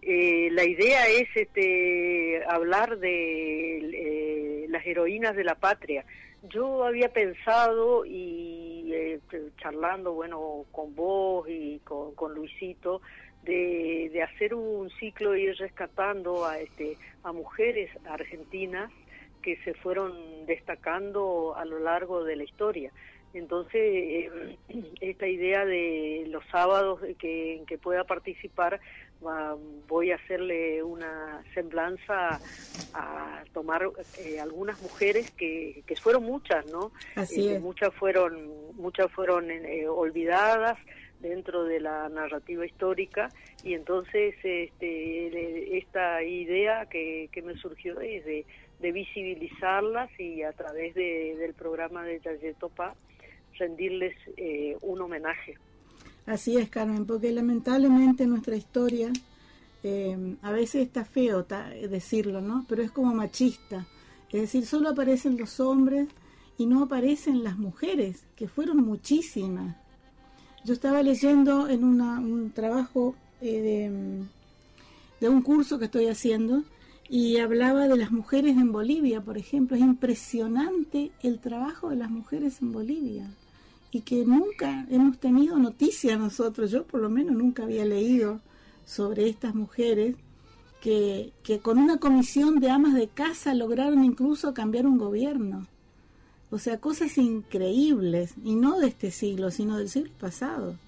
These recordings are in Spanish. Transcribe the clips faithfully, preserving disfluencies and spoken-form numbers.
eh, la idea es este, hablar de eh, las heroínas de la patria. Yo había pensado y eh, charlando, bueno, con vos y con, con Luisito, de, de hacer un ciclo e ir rescatando a, este, a mujeres argentinas que se fueron destacando a lo largo de la historia. Entonces, eh, esta idea de los sábados que, en que pueda participar, va, voy a hacerle una semblanza a tomar eh, algunas mujeres que, que fueron muchas, ¿no? Así eh, es. Muchas fueron, muchas fueron eh, olvidadas dentro de la narrativa histórica, y entonces este, esta idea que, que me surgió es de, de visibilizarlas y a través de, del programa de Yayetopa rendirles eh, un homenaje. Así es, Carmen, porque lamentablemente nuestra historia, eh, a veces está feo ta, decirlo, ¿no? Pero es como machista, es decir, solo aparecen los hombres y no aparecen las mujeres, que fueron muchísimas. Yo estaba leyendo en una, un trabajo eh, de, de un curso que estoy haciendo, y hablaba de las mujeres en Bolivia, por ejemplo. Es impresionante el trabajo de las mujeres en Bolivia, y que nunca hemos tenido noticia nosotros. Yo por lo menos nunca había leído sobre estas mujeres que, que con una comisión de amas de casa lograron incluso cambiar un gobierno. O sea, cosas increíbles, y no de este siglo, sino del siglo pasado.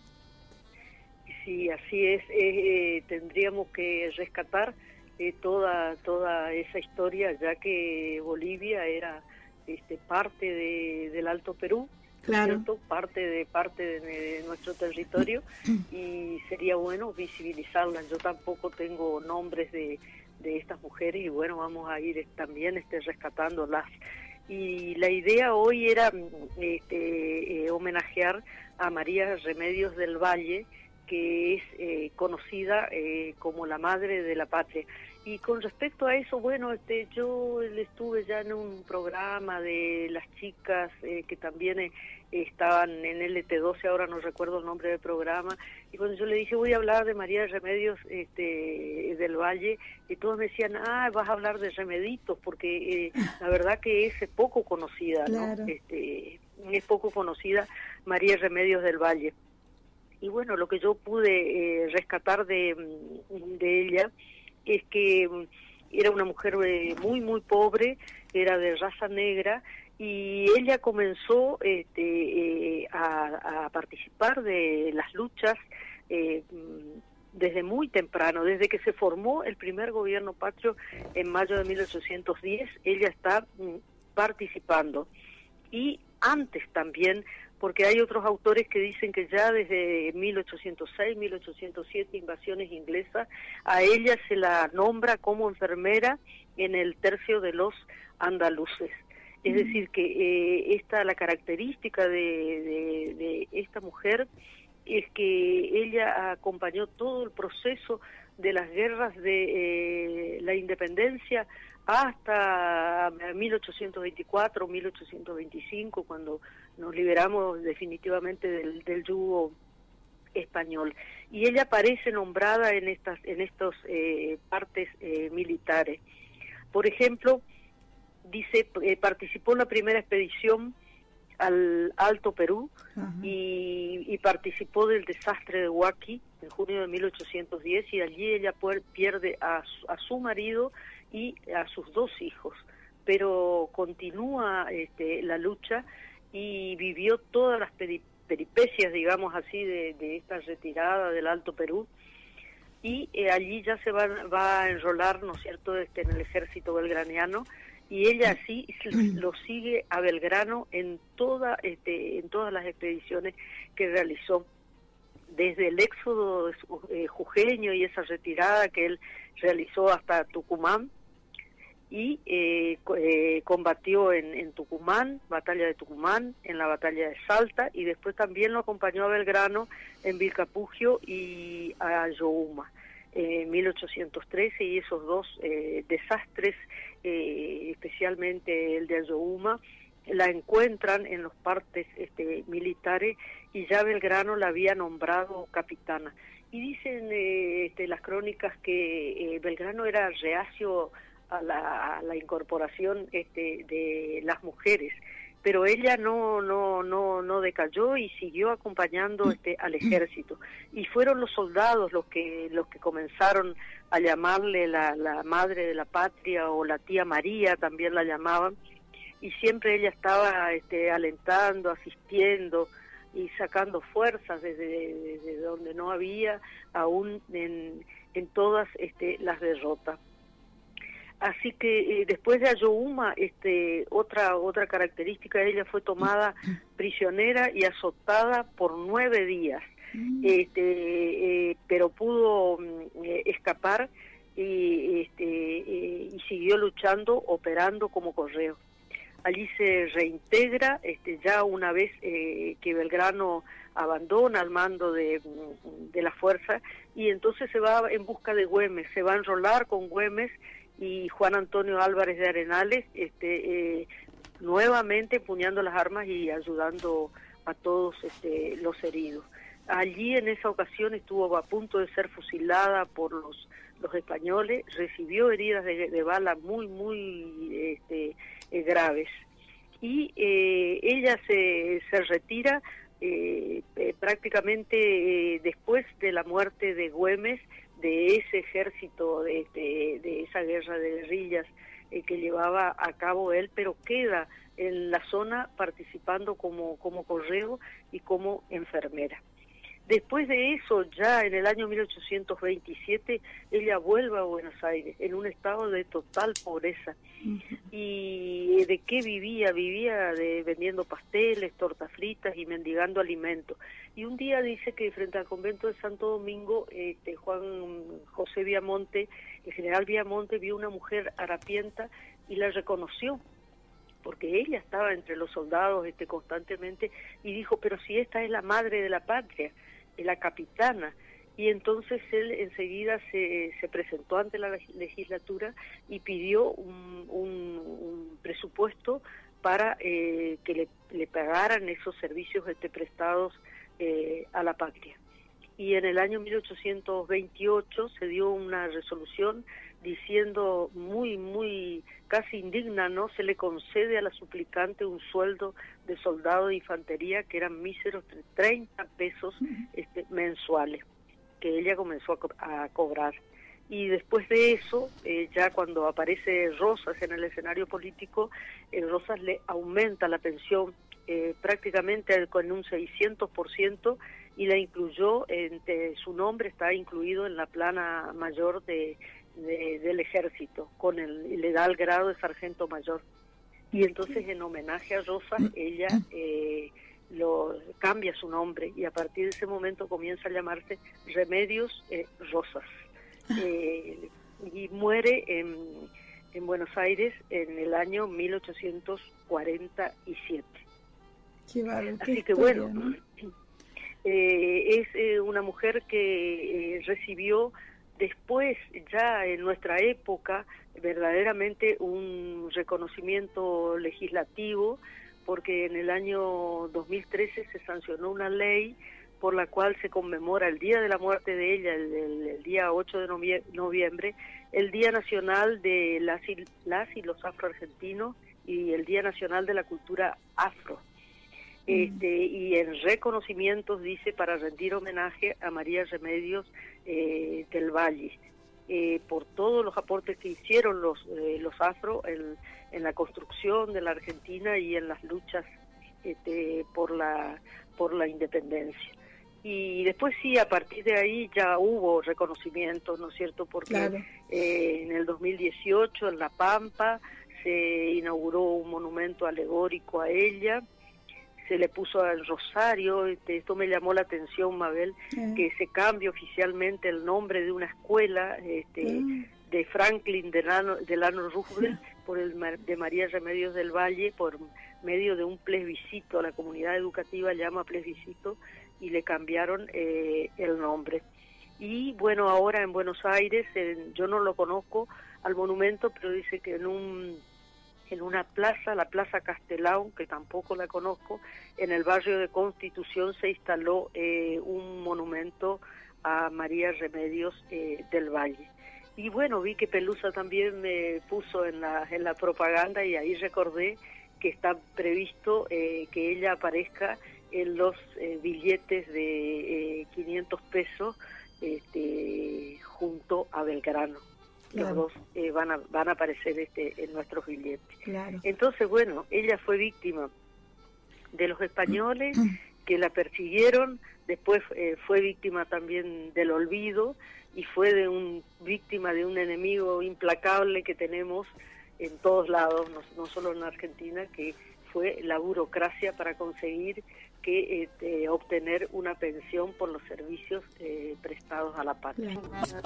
Sí, así es. Eh, eh, tendríamos que rescatar eh, toda toda esa historia, ya que Bolivia era este, parte de, del Alto Perú, claro, ¿cierto? Parte de parte de, de nuestro territorio, y sería bueno visibilizarlas. Yo tampoco tengo nombres de, de estas mujeres, y bueno, vamos a ir también este, rescatándolas. Y la idea hoy era este, eh, homenajear a María Remedios del Valle, que es eh, conocida eh, como la madre de la patria. Y con respecto a eso, bueno, este, yo estuve ya en un programa de las chicas eh, que también eh, estaban en L T doce, ahora no recuerdo el nombre del programa, y cuando yo le dije voy a hablar de María Remedios este, del Valle, y todos me decían, ah, vas a hablar de Remeditos, porque eh, la verdad que es poco conocida, claro, ¿no? Este, es poco conocida María Remedios del Valle. Y bueno, lo que yo pude eh, rescatar de, de ella es que era una mujer eh, muy, muy pobre, era de raza negra, y ella comenzó este, eh, a, a participar de las luchas eh, desde muy temprano, desde que se formó el primer gobierno patrio en mayo de mil ochocientos diez, ella está mm, participando. Y antes también, porque hay otros autores que dicen que ya desde mil ochocientos seis, mil ochocientos siete, invasiones inglesas, a ella se la nombra como enfermera en el tercio de los andaluces. Es decir, que eh, esta, la característica de, de, de esta mujer es que ella acompañó todo el proceso de las guerras de eh, la independencia hasta mil ochocientos veinticuatro, mil ochocientos veinticinco, cuando nos liberamos definitivamente del, del yugo español. Y ella aparece nombrada en estas en estos eh, partes eh, militares. Por ejemplo, dice eh, participó en la primera expedición al Alto Perú, y, y participó del desastre de Huaki en junio de mil ochocientos diez, y allí ella pierde a su, a su marido y a sus dos hijos, pero continúa este, la lucha y vivió todas las peri peripecias, digamos así, de, de esta retirada del Alto Perú, y eh, allí ya se va, va a enrolar, ¿no es cierto?, este, en el ejército belgraniano, y ella así lo sigue a Belgrano en toda este, en todas las expediciones que realizó, desde el éxodo eh, jujeño y esa retirada que él realizó hasta Tucumán, y eh, eh, combatió en, en Tucumán, batalla de Tucumán, en la batalla de Salta, y después también lo acompañó a Belgrano en Vilcapugio y a Ayohuma en eh, mil ochocientos trece, y esos dos eh, desastres, eh, especialmente el de Ayohuma, la encuentran en los partes este, militares, y ya Belgrano la había nombrado capitana. Y dicen eh, este, las crónicas que eh, Belgrano era reacio a la, a la incorporación este, de las mujeres, pero ella no no no no decayó y siguió acompañando este al ejército, y fueron los soldados los que los que comenzaron a llamarle la, la madre de la patria, o la tía María también la llamaban, y siempre ella estaba este, alentando, asistiendo y sacando fuerzas desde, desde donde no había, aún en, en todas este, las derrotas. Así que eh, después de Ayohuma, este, otra otra característica de ella, fue tomada prisionera y azotada por nueve días, este, eh, pero pudo eh, escapar y, este, eh, y siguió luchando, operando como correo. Allí se reintegra, este, ya una vez eh, que Belgrano abandona el mando de, de la fuerza, y entonces se va en busca de Güemes, se va a enrolar con Güemes y Juan Antonio Álvarez de Arenales, este, eh, nuevamente empuñando las armas y ayudando a todos este, los heridos. Allí en esa ocasión estuvo a punto de ser fusilada por los, los españoles, recibió heridas de, de bala muy, muy este, eh, graves. Y eh, ella se, se retira eh, eh, prácticamente eh, después de la muerte de Güemes, de ese ejército, de, de, de esa guerra de guerrillas eh, que llevaba a cabo él, pero queda en la zona participando como, como correo y como enfermera. Después de eso, ya en el año mil ochocientos veintisiete, ella vuelve a Buenos Aires en un estado de total pobreza. Uh-huh. ¿Y de qué vivía? Vivía de vendiendo pasteles, tortas fritas y mendigando alimentos. Y un día dice que frente al convento de Santo Domingo, este, Juan José Viamonte, el general Viamonte, vio una mujer harapienta y la reconoció, porque ella estaba entre los soldados este, constantemente, y dijo, pero si esta es la madre de la patria, la capitana. Y entonces él enseguida se, se presentó ante la legislatura y pidió un, un, un presupuesto para eh, que le, le pagaran esos servicios este, prestados eh, a la patria. Y en el año mil ochocientos veintiocho se dio una resolución diciendo muy, muy, casi indigna, ¿no? Se le concede a la suplicante un sueldo de soldado de infantería que eran míseros treinta pesos este, mensuales, que ella comenzó a, co a cobrar. Y después de eso, eh, ya cuando aparece Rosas en el escenario político, eh, Rosas le aumenta la pensión eh, prácticamente con un seiscientos por ciento, y la incluyó, entre su nombre está incluido en la plana mayor de De, del ejército, con el, le da el grado de sargento mayor. Y entonces, en homenaje a Rosas, ella eh, lo cambia su nombre, y a partir de ese momento comienza a llamarse Remedios eh, Rosas. Eh, y muere en, en Buenos Aires en el año mil ochocientos cuarenta y siete. Qué vale, qué Así que historia, bueno, ¿no? eh, es eh, una mujer que eh, recibió después, ya en nuestra época, verdaderamente un reconocimiento legislativo, porque en el año dos mil trece se sancionó una ley por la cual se conmemora el día de la muerte de ella, el, el, el día ocho de noviembre, el Día Nacional de las y, las y los afroargentinos y el Día Nacional de la Cultura Afro. Este, y en reconocimientos, dice, para rendir homenaje a María Remedios eh, del Valle, eh, por todos los aportes que hicieron los eh, los afro en, en la construcción de la Argentina y en las luchas este, por la por la independencia. Y después sí, a partir de ahí ya hubo reconocimientos, ¿no es cierto? Porque claro. eh, en el dos mil dieciocho en La Pampa se inauguró un monumento alegórico a ella, se le puso al Rosario, este, esto me llamó la atención, Mabel, uh-huh. que se cambie oficialmente el nombre de una escuela este, uh-huh. de Franklin Delano, Delano Roosevelt uh-huh. por el de María Remedios del Valle, por medio de un plebiscito. La comunidad educativa llama plebiscito y le cambiaron eh, el nombre. Y bueno, ahora en Buenos Aires, en, yo no lo conozco al monumento, pero dice que en un en una plaza, la Plaza Castelao, que tampoco la conozco, en el barrio de Constitución se instaló eh, un monumento a María Remedios eh, del Valle. Y bueno, vi que Pelusa también me puso en la, en la propaganda, y ahí recordé que está previsto eh, que ella aparezca en los eh, billetes de eh, quinientos pesos este, junto a Belgrano. Claro. Los dos eh, van, a, van a aparecer este, en nuestros billetes. Claro. Entonces, bueno, ella fue víctima de los españoles que la persiguieron, después eh, fue víctima también del olvido, y fue de un víctima de un enemigo implacable que tenemos en todos lados, no, no solo en Argentina, que fue la burocracia para conseguir que este, obtener una pensión por los servicios eh, prestados a la patria.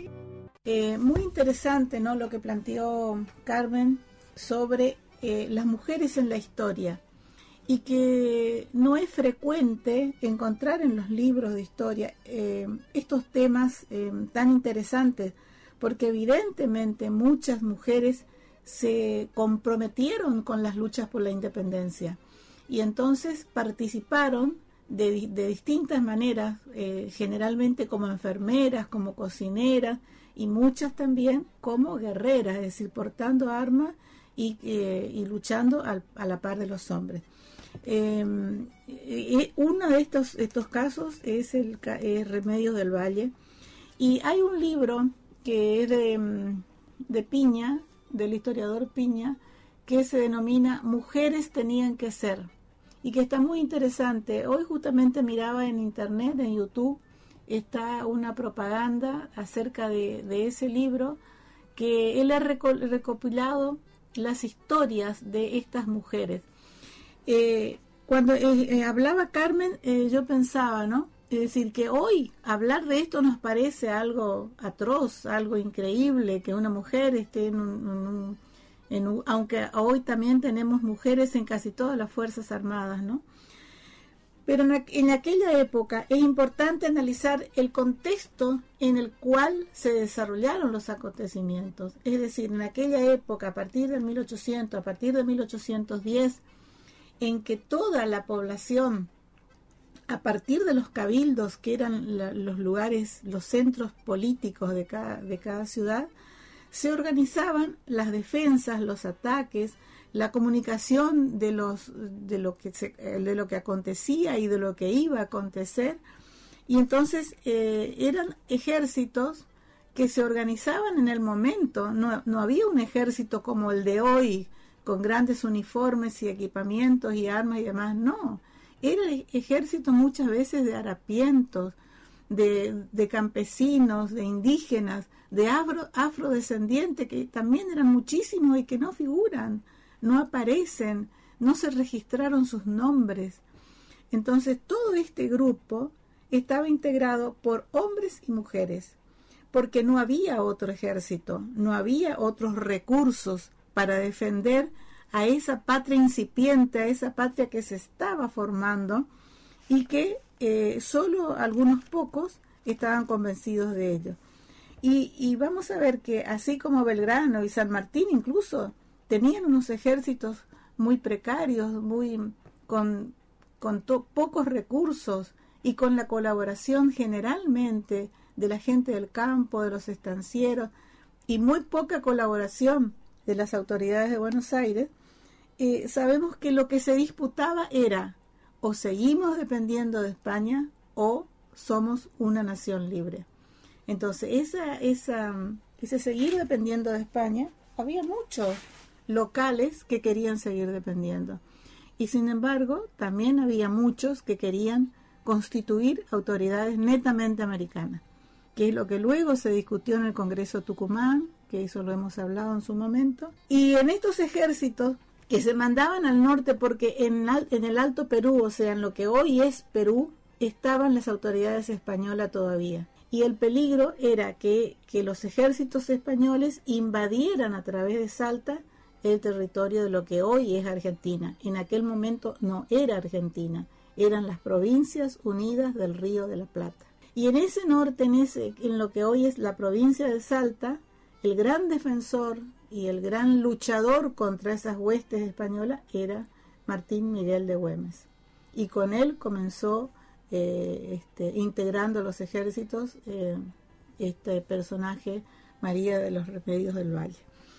Eh, muy interesante, ¿no?, lo que planteó Carmen sobre eh, las mujeres en la historia, y que no es frecuente encontrar en los libros de historia eh, estos temas eh, tan interesantes, porque evidentemente muchas mujeres se comprometieron con las luchas por la independencia y entonces participaron de, de distintas maneras, eh, generalmente como enfermeras, como cocineras, y muchas también como guerreras, es decir, portando armas y, eh, y luchando al, a la par de los hombres. Eh, eh, uno de estos, estos casos es el eh, Remedios del Valle, y hay un libro que es de, de Piña, del historiador Piña, que se denomina Mujeres tenían que ser, y que está muy interesante. Hoy justamente miraba en internet, en YouTube, está una propaganda acerca de, de ese libro, que él ha recopilado las historias de estas mujeres. Eh, cuando eh, eh, hablaba Carmen, eh, yo pensaba, ¿no? Es decir, que hoy hablar de esto nos parece algo atroz, algo increíble, que una mujer esté en un, en un, en un, aunque hoy también tenemos mujeres en casi todas las Fuerzas Armadas, ¿no? Pero en, en aquella época es importante analizar el contexto en el cual se desarrollaron los acontecimientos. Es decir, en aquella época, a partir de mil ochocientos, a partir de mil ochocientos diez, en que toda la población, a partir de los cabildos, que eran la, los lugares, los centros políticos de cada, de cada ciudad, se organizaban las defensas, los ataques, la comunicación de los de lo que se, de lo que acontecía y de lo que iba a acontecer, y entonces eh, eran ejércitos que se organizaban en el momento. No, no había un ejército como el de hoy, con grandes uniformes y equipamientos y armas y demás, no. Era ejército muchas veces de harapientos, de, de campesinos, de indígenas, de afro, afrodescendientes, que también eran muchísimos y que no figuran, no aparecen, no se registraron sus nombres. Entonces todo este grupo estaba integrado por hombres y mujeres, porque no había otro ejército, no había otros recursos para defender a esa patria incipiente, a esa patria que se estaba formando, y que eh, solo algunos pocos estaban convencidos de ello. Y, y vamos a ver que así como Belgrano y San Martín incluso tenían unos ejércitos muy precarios, muy con, con to, pocos recursos, y con la colaboración generalmente de la gente del campo, de los estancieros, y muy poca colaboración de las autoridades de Buenos Aires, eh, sabemos que lo que se disputaba era: o seguimos dependiendo de España o somos una nación libre. Entonces, esa, esa, ese seguir dependiendo de España, había muchos locales que querían seguir dependiendo. Y sin embargo, también había muchos que querían constituir autoridades netamente americanas, que es lo que luego se discutió en el Congreso Tucumán, que eso lo hemos hablado en su momento. Y en estos ejércitos que se mandaban al norte, porque en, en el Alto Perú, o sea, en lo que hoy es Perú, estaban las autoridades españolas todavía. Y el peligro era que, que los ejércitos españoles invadieran a través de Salta el territorio de lo que hoy es Argentina. En aquel momento no era Argentina, eran las Provincias Unidas del Río de la Plata. Y en ese norte, en, ese, en lo que hoy es la provincia de Salta, el gran defensor y el gran luchador contra esas huestes españolas era Martín Miguel de Güemes. Y con él comenzó eh, este, integrando los ejércitos, eh, este personaje, María de los Remedios del Valle.